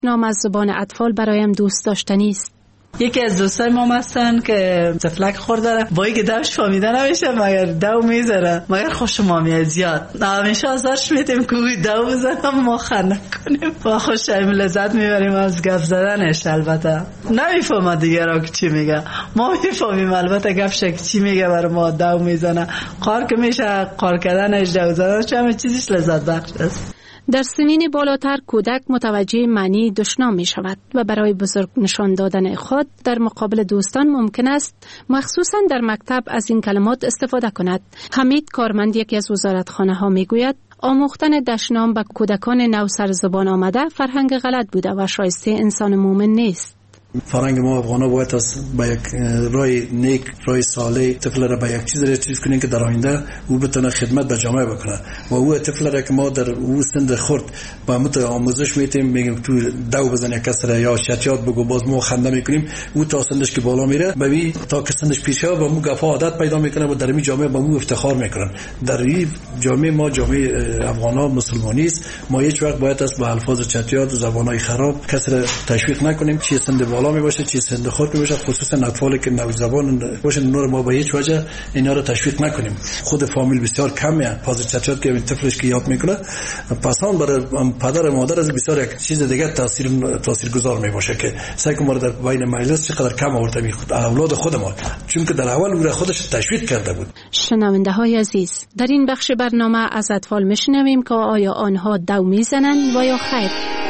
نام از زبان اطفال برایم دوست داشتنی است. یکی از دوستای ما هستن که تفلک خورده با اینکه دوش فهمیده نمیشه مگر دو میذاره مگر خوشم میاد زیاد همیشه ازش میتیم که دو بزنم ما خنده کنیم و خوشم لذت میبریم از گپ زدنش. البته نمیفهمه دیگه را که چی میگه، ما میفهمیم البته گپش چی میگه برای ما دو میزنه. قار که میشه قار کردنش دو زدنش همه چیزش لذت بخش است. در سنین بالاتر کودک متوجه معنی دشنام می شود و برای بزرگ نشان دادن خود در مقابل دوستان ممکن است مخصوصا در مکتب از این کلمات استفاده کند. حمید کارمند یکی از وزارتخانه ها می گوید آموختن دشنام به کودکان نو سر زبان آمده فرهنگ غلط بوده و شایسته انسان مومن نیست. فرهنگ ما افغانا باید با یک رای نیک، رای صالح طفل را به یک چیز کنیم که در آینده او بتونه خدمت به جامعه بکنه و او طفل را که ما در او سند خرد با مت آموزش میتیم میگیم تو دو بزنه کسر یا شتیات بگو باز ما خنده میکنیم او تا سندش که بالا میره ببین تا که سندش پیش شه و مو گفا عادت پیدا میکنه و در این جامعه با مو افتخار میکنن. در این جامعه ما جامعه افغانا مسلمانی است، ما هیچ وقت باید از با الفاظ چتیات و زبانای خراب کسر تشویق نکنیم. چی سند بالا می باشه چی سند خود می باشه، خصوصا اطفالی که نوزبان باشه نور ما به هیچ وجه اینا رو تشویق نکنیم. خود فامیل بسیار کمه پاز چتیات که طفلش که یاد میکنه پسان برای پدر و مادر از بسیار یک چیز دیگه تاثیرگذار می باشه که سعی کنیم در بین مجلس چقدر کم آورده می خود اولاد خود ما، چون که در اول او خودش تشویق کرده بود. شنونده های عزیز، در این بخش برنامه از اطفال میشنویم که آیا آنها دو میزنند و یا خیر.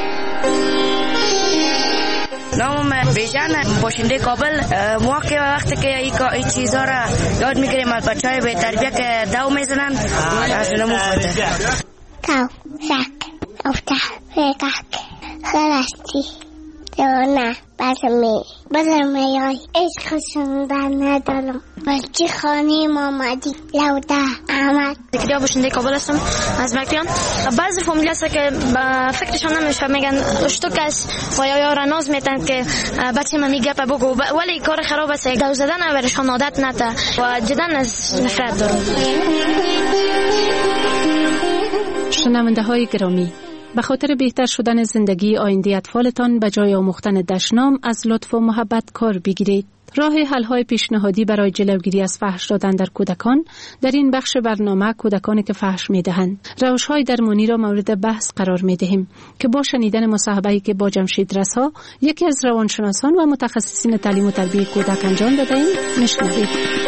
نامم بیژن، باشنده کابل. ما که وقتی که این چیزا را یاد میگیریم از بچهای به تربیت که دو میزنن از نمو خورده. کاو شک افتح فکک خرستی دیونه بزرمی های عشقشون در ندارم بلکه خانه مامدی لوده احمد. دیگه باشنده کابل هستم از مکتیان. بعضی فامیلی هست که فکرشان نمیشه میگن اشتوکش و یا رناز میتن که بچه من میگه بگو ولی کار خراب است دو زدن برشان عادت نته و جدا از نفرت دارم. شنونده های گرامی، به خاطر بهتر شدن زندگی آینده اطفالتان به جای آموختن دشنام از لطف و محبت کار بگیرید. راه حل‌های پیشنهادی برای جلوگیری از فحش دادن در کودکان در این بخش برنامه کودکانی که فحش می‌دهند روش‌های درمانی را مورد بحث قرار می‌دهیم که با شنیدن مصاحبه‌ای که با جمشید رسا یکی از روانشناسان و متخصصین تعلیم و تربیت کودک انجام داده‌ایم می‌شنوید.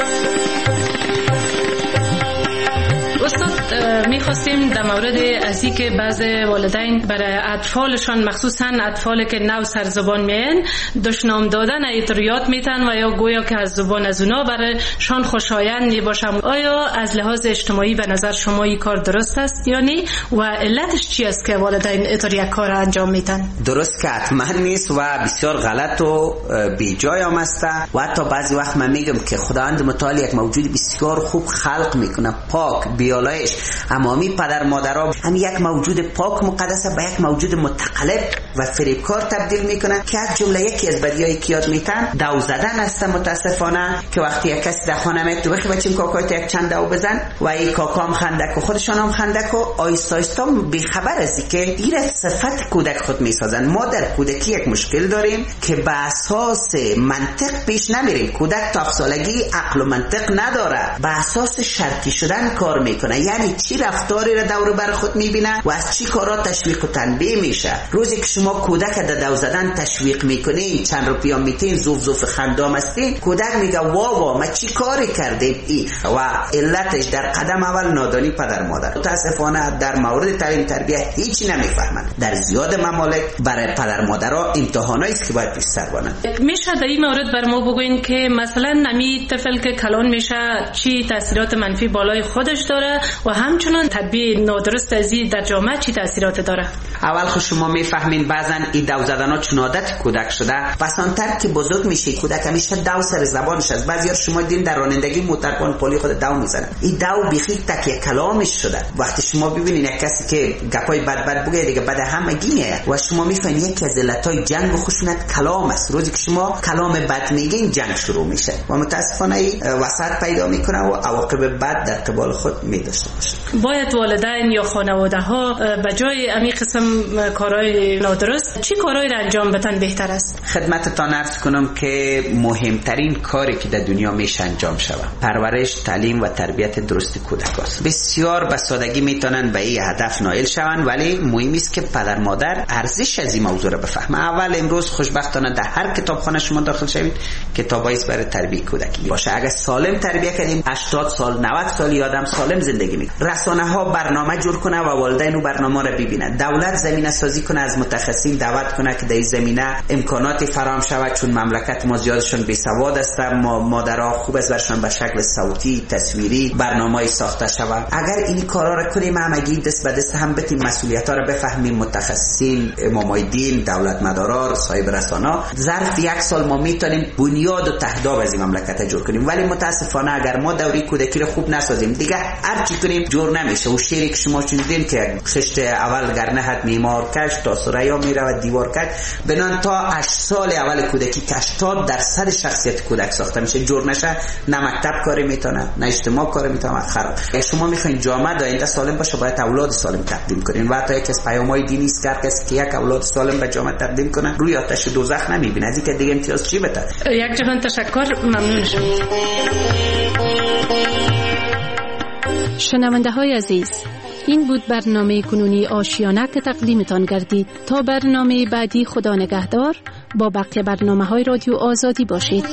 استاد میخواستیم در مورد از این که بعض والدین برای اطفالشان مخصوصا اطفالی که نو سر زبان میان دشنام دادن ایتریات میتن و یا گویا که از زبان از اونا برایشان خوشایند نباشه. آیا از لحاظ اجتماعی به نظر شما این کار درست است یا نه و علتش چی است که والدین ایتری کار انجام میتن؟ درست که حتما نیست و بسیار غلط و بی جای هم است و حتی بعضی وقت من میگم که خداوند متعال یک موجود بسیار خوب خلق میکنه، پاک بیالایش امامی پدر مادرها هم یک موجود پاک مقدس به یک موجود متقلب و فریبکار تبدیل میکنه که از جمله یکی از بدیهایی که یاد میتن دو زدن است. متاسفانه که وقتی یک کسی در خانه میاد تو بخی بچیم کاکایت یک چند دو بزن و این کاکا هم خندک و خودشان هم خندک و آیستا آیستا بیخبر ازی که این صفت کودک خود میسازن. ما در کودکی یک مشکل داریم که به اساس منطق پیش نمیریم. کودک تا 7 سالگی عقل و منطق نداره، به اساس شرطی شدن کار میکنه، یعنی چی رفتاری را دور بر خود میبینه و از چی کارا تشویق و تنبیه میشه. روزی که شما کودک در دو زدن تشویق میکنین، چند روپیا میتین، زوف زوف خندام هستین، کودک میگه وا ما چی کاری کردیم ای و علتش در قدم اول نادانی پدر مادر. متاسفانه در مورد تعلیم تربیت هیچی نمیفهمن. در زیاد ممالک برای پدر مادرها امتحانایی است که باید پیش سر بانن. میشه در این مورد بر ما بگوین که مثلا نمی طفل که کلان میشه چی تاثیرات منفی بالای خودش داره و همچنان تطبیق نادرست ازی در جامعه چی تاثیرات داره؟ اول خود شما میفهمین بعضن این دو زدن‌ها چون عادت کودک شده، پسانتر که بزرگ میشه کودک همیشه دو سر زبانش است. بعضی‌ها شما دیدین در رانندگی موتربان پلی خود دو میزنه، این دو بیخی تکیه کلامش شده. وقتی شما ببینین یک کسی که گپای بد بگه دیگه بعد همه گینه و شما میفهمین یکی از علتای جنگ و خشونت کلام است. روزی که شما کلام بد میگین جنگ شروع میشه و متاسفانه وسط پیدا میکنه و عواقب بد در قبال خود میداشته باشه. باید والدین یا خانواده ها به جای امی قسم کارهای نادرست، چی کارهایی را انجام بدن بهتر است؟ خدمتتان عرض کنم که مهمترین کاری که در دنیا میشه انجام شود پرورش، تعلیم و تربیت درست کودک است. بسیار به سادگی میتونن به این هدف نائل شوند، ولی مهم است که پدر مادر ارزش از این موضوع را بفهمه. اول امروز خوشبختانه در هر کتابخانه شما داخل شوید کتابایی است برای تربیت کودکی باشه. اگر سالم تربیت کردیم 80 سال 90 سال آدم سالم زندگی میکنه. رسانه ها برنامه جور کنه و والدین اون برنامه را ببینن. دولت زمینه سازی کنه، از متخصصین دعوت کنه که در این زمینه امکانات فراهم شود، چون مملکت ما زیادشون بی سواد هستند. مادرها خوب است برشون به شکل صوتی تصویری برنامه‌ای ساخته شود. اگر این کارا را کنیم همگی دست به دست هم بتیم مسئولیت‌ها را بفهمیم، متخصصین، امامای دین، دولت مدارا، صاحب رسانه، ظرف یک سال ما میتونیم بنیاد و تهداب از این مملکت جور کنیم. ولی متاسفانه اگر ما دوره کودکی را خوب نسازیم دیگه هر چی کنیم جور نمیشه. و شعری که شما شنیدین که خشت اول گر نهد میمار کش تا سریا میرود دیوار کش، بنان تا 8 سال اول کودکی که 80% شخصیت کودک ساخته میشه. جور نشه نه مکتب کاری میتونه نه اجتماع کاری میتونه، خراب. شما میخواین جامعه آینده سالم باشه باید اولاد سالم تقدیم کنین. و تا یک از پیام‌های دینی است که کسی که یک اولاد سالم به جامعه تقدیم کنه روی آتش دوزخ نمیبینه. از اینکه دیگه امتیاز چی بده. یک جهان تشکر، ممنون شما. شنونده های عزیز، این بود برنامه کنونی آشیانه که تقدیمتان گردید. تا برنامه بعدی خدا نگهدار. با بقیه برنامه های رادیو آزادی باشید.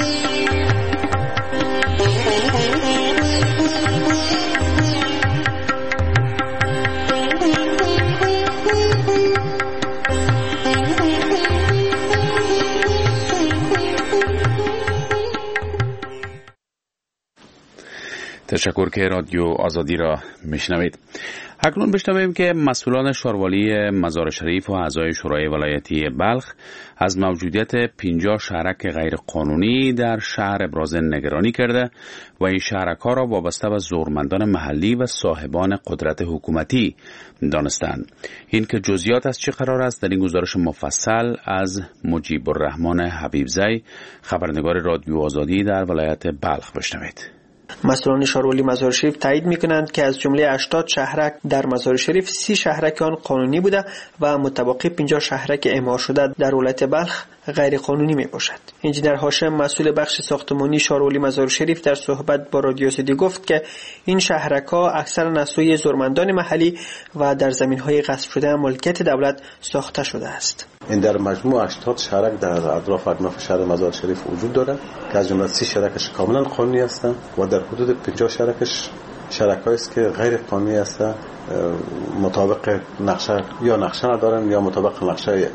تشکر که رادیو آزادی را میشنوید. اکنون بشنویم که مسئولان شاروالی مزار شریف و اعضای شورای ولایتی بلخ از موجودیت 50 شهرک غیر قانونی در شهر ابراز نگرانی کرده و این شهرک‌ها را وابسته به زورمندان محلی و صاحبان قدرت حکومتی دانستند. این که جزئیات از چه قرار است در این گزارش مفصل از مجیب الرحمن حبیبزی، خبرنگار رادیو آزادی در ولایت بلخ بشنوید. مسئولان شاروالی مزار شریف تایید می‌کنند که از جمله 80 شهرک در مزار شریف 30 شهرک آن قانونی بوده و متبقی 50 شهرک اعمار شده در ولایت بلخ غیر قانونی می باشد. انجینر هاشم مسئول بخش ساختمانی شاروالی مزار شریف در صحبت با رادیو آزادی گفت که این شهرک‌ها اکثرا از سوی زورمندان محلی و در زمین‌های غصب شده ملکیت دولت ساخته شده است. این در مجموع 80 شهرک در اطراف شهر مزار شریف وجود دارد که از جمله 30 شهرکش کاملا قانونی هستند و در حدود 50 شهرکش شهرک‌هایی است که غیر قانونی هستند، مطابق نقشه ندارند یا مطابق نقشه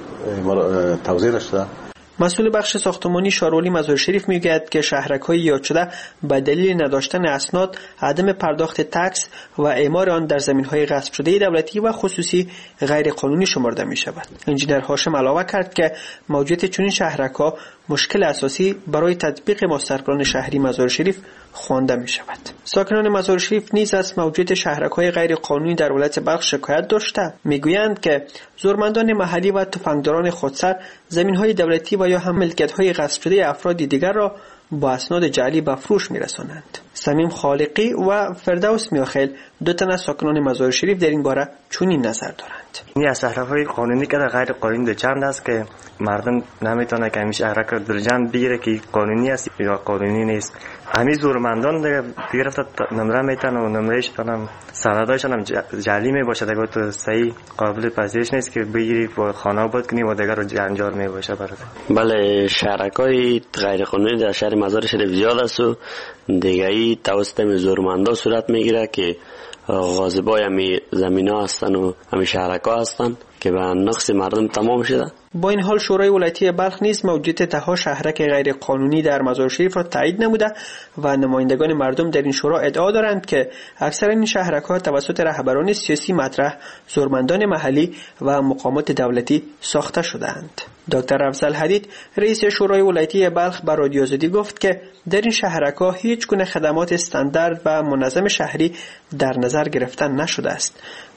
توزیع نشده. مسئول بخش ساختمانی شاروالی مزار شریف میگوید که شهرک‌های یاد شده به دلیل نداشتن اسناد، عدم پرداخت تکس و اعمار آن در زمین‌های غصب شده دولتی و خصوصی غیر قانونی شمرده می‌شود. انجینر هاشم علاوه کرد که موجودیت چنین شهرک‌ها مشکل اساسی برای تطبیق مستقلان شهری مزار شریف خوانده می‌شود. ساکنان مزار شریف نیز از موجودیت شهرک‌های غیر قانونی در ولایت بلخ شکایت داشته. میگویند که زورمندان محلی و تفنگداران خودسر زمین‌های دولتی و یا هم ملکیت‌های غصب شده افراد دیگر را با اسناد جعلی به فروش می‌رسانند. سمیم خالقی و فردوس میاخیل دو تن از ساکنان مزار شریف در این باره چنین نظر دارند. این شهرهای قانونی که در غیر قانونی دو چند است که مردم نمیتونه که این شهرک رو در جنب بگیره که قانونی است یا قانونی نیست. همین زورمندان دیگه رفت نمره میتن و نمرهش هم سندایشان هم جعلی میباشه، دیگه تو صحیح قابل پذیرش نیست که بگیری و خانه آباد کنی و دیگه رو جنجال میباشه برات. بله، شهرکای غیر قانونی در شهر مزار شریف زیاد است و دیگه ای توسط زورمندا صورت میگیره که غاصبای همی زمینا هستن و همی شهرکا هستن که به نقص مردم تمام شده. با این حال شورای ولایتی بلخ نیز موجودیت ده‌ها شهرک غیر قانونی در مزار شریف را تایید نموده و نمایندگان مردم در این شورا ادعا دارند که اکثر این شهرک‌ها توسط رهبران سیاسی مطرح، زورمندان محلی و مقامات دولتی ساخته شده‌اند. دکتر افضل حدید رئیس شورای ولایتی بلخ به رادیو آزادی گفت که در این شهرک‌ها هیچ گونه خدمات استاندارد و منظم شهری در نظر گرفته نشده است.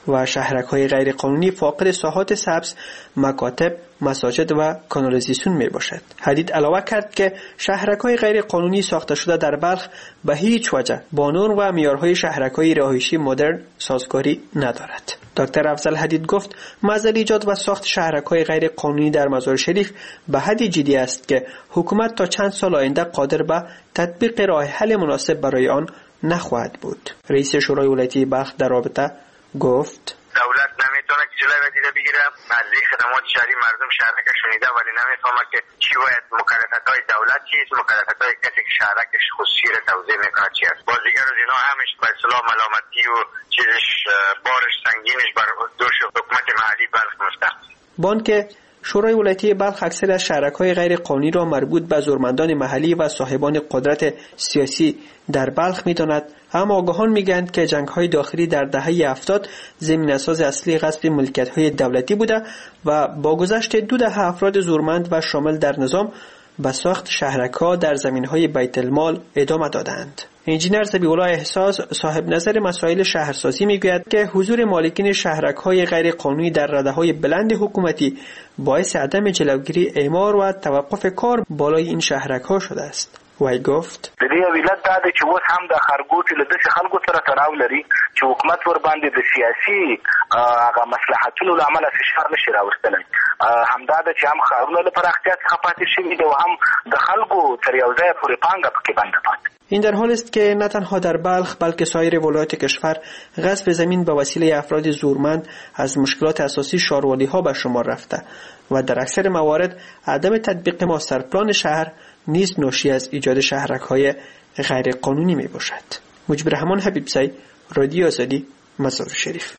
و شهرک‌های غیر قانونی فاقد ساحات سبز، مکاتب، مساجد و کانالیزاسیون می باشد. حدید علاوه کرد که شهرک‌های غیر قانونی ساخته شده در بلخ به هیچ وجه با نرم و معیارهای شهرک‌های رهایشی مدرن سازگاری ندارد. دکتر افضل حدید گفت معضل ایجاد و ساخت شهرک‌های غیر قانونی در مزار شریف به حدی جدی است که حکومت تا چند سال آینده قادر به تطبیق راه حل مناسب برای آن نخواهد بود. رئیس شورای ولایتی بلخ در رابطه گفت دولت نمیتونه که جلوی وزیر بگیره، از خدمات شهری مردم شهرک شنیده ولی نمیفهمه که چی باید مکلفیت‌های دولت چیست، مکلفیت‌های کسی که شهرکش خصوصی را توزیع میکنه چی است. باز دیگر از اینا همش به اصطلاح ملامتی و چیزش بارش سنگینش بر دوش حکومت محلی بلخ مستقیم. بانک شورای ولایتی بلخ اکثر از شهرک‌های غیر قانونی را مربوط به زورمندان محلی و صاحبان قدرت سیاسی در بلخ می‌داند، اما آگاهان میگویند که جنگ‌های داخلی در دهه 70 زمینه‌ساز اصلی غصب ملکیت‌های دولتی بوده و با گذشت 2 دهه افراد زورمند و شامل در نظام به ساخت شهرک‌ها در زمین‌های بیت المال ادامه دادند. انجینر ذبیح‌الله احساس صاحب نظر مسائل شهرسازی میگوید که حضور مالکین شهرک‌های غیر قانونی در رده‌های بلند حکومتی باعث عدم جلوگیری اعمار و توقف کار بالای این شهرک‌ها شده است. وای گفت د دې ویلت دا د چې اوس هم د خرګوټي له داسې خلکو سره تړاو لري چې حکومت ور باندې د سیاسي هغه مصلحتونو له امله فشار نشي راوستلی. همدا د چې هم ښارونه له پراختیا څخه پاتې شوي دي او هم د خلکو تر یو ځایه پورې پانګه پکې بنده پاتې. این در حال است که نه تنها در بلخ بلکه سایر ولایات کشور غصب زمین به وسیله افراد زورمند از مشکلات اساسی شهروالی‌ها به شمار رفته و در اکثر موارد عدم تطبیق ماسترپلان شهر نیز ناشی از ایجاد شهرک‌های غیر قانونی می باشد. مجبر رحمان حبیبزی، رادیو آزادی، مزار شریف.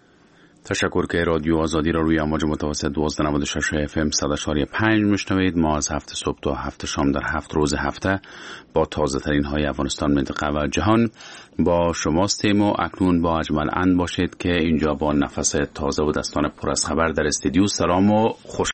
تشکر که رادیو آزادی را روی امواج متوسط 1296 FM 100.5 میشنوید. ما از هفت صبح تا هفت شام در 7 روز هفته با تازه ترین های افغانستان، منطقه و جهان با شماستیم و اکنون با اجمل اند باشید که اینجا با نفس تازه و دستان پر از خبر در استودیو. سلام و خوش